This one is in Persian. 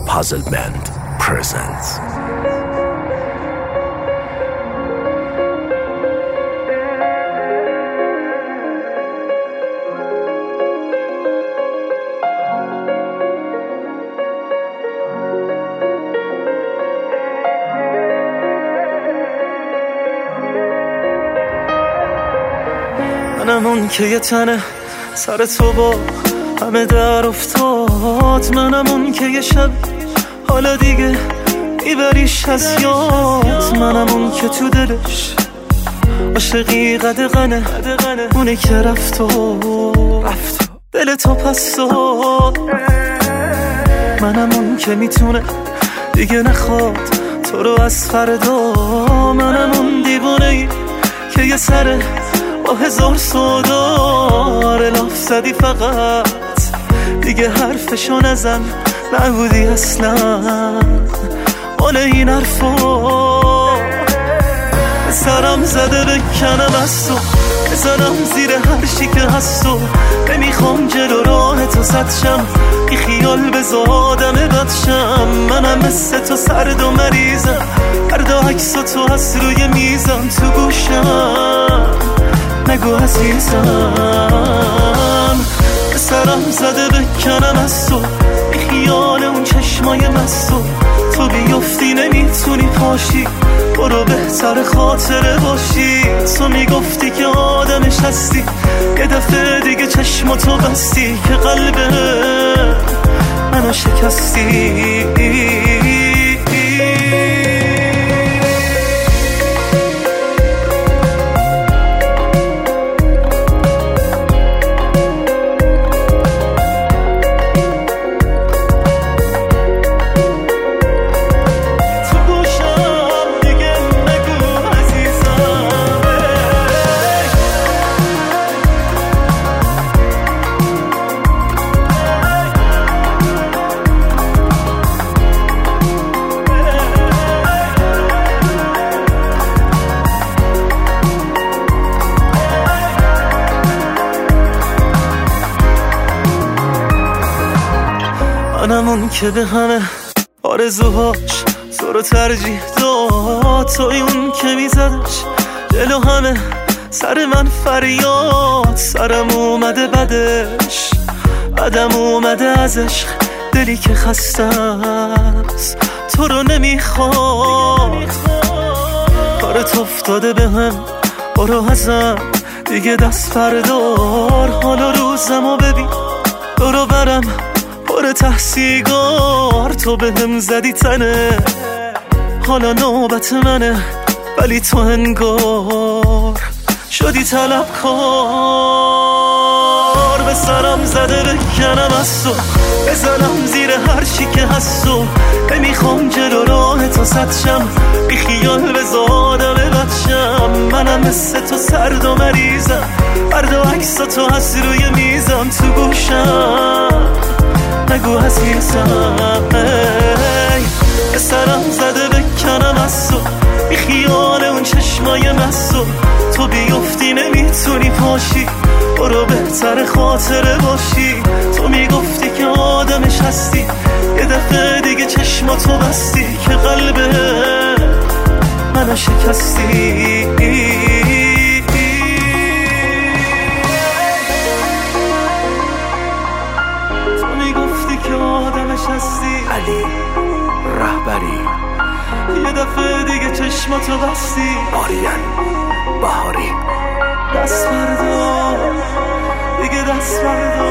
Puzzle Band presents. منم اون که یه تنه سر تو با همه در افتاد، منم اون که یه شب حالا دیگه میبریش از یاد، منم اون که تو دلش عاشقی قدغنه، اونه که رفت و دل تو پس داد، منم اون که میتونه دیگه نخواد تو رو از فردا، منم اون دیوانه‌ای که یه سره با هزار صدار لاف زدی فقط دیگه حرفشو نزن، نبودی اصلا مال این حرفا، سرم زده بکنم از تو، بزنم زیر هر چی که هست و نمیخوام جلو راه تو سد شم، بی خیال بزادم بدشم، منم مثل تو سرد و مریضم، فردا عکس تو هست روی میزم تو گوشم، نگو عزیزم سرم زده بکنم از تو، بی خیال اون چشمای مستو، تو بیفتی نمیتونی پاشی، برو بهتر خاطره باشی، تو میگفتی که آدمش هستی، یه دفعه دیگه چشماتو بستی که قلبه منو شکستی. منم اون که به همه آرزوهاش تو رو ترجیح داد، توی اون که میزدش جلو همه سر من فریاد، سرم اومده بدش بدم اومده از عشق، دلی که خسته است تو رو نمیخواد، کارت افتاده به هم برو ازم دیگه دست بردار، حالا روزمو ببین برو برم پر تحصیگار، تو به هم زدی تنه حالا نوبت منه، ولی تو انگار شدی طلبکار، به سرم زده بکنم از تو، بزنم زیر هر چی که هست و نمیخوام جلو راه تو سد شم، بی خیال بزادم بدشم، منم مثل تو سرد و مریضم، فردا عکس تو هست روی میزم تو گوشم، نگو عزیزم به سرم زده بکنم از تو، بی خیال اون چشمای مستو، تو بیفتی نمیتونی پاشی، برو بهتر خاطره باشی، تو میگفتی که آدمش هستی، یه دفعه دیگه چشماتو بستی که قلبه منو شکستی. علی رهبری یه دفعه دیگه چشماتو بستی، آریان بهاری دست بردار دیگه دست بردار.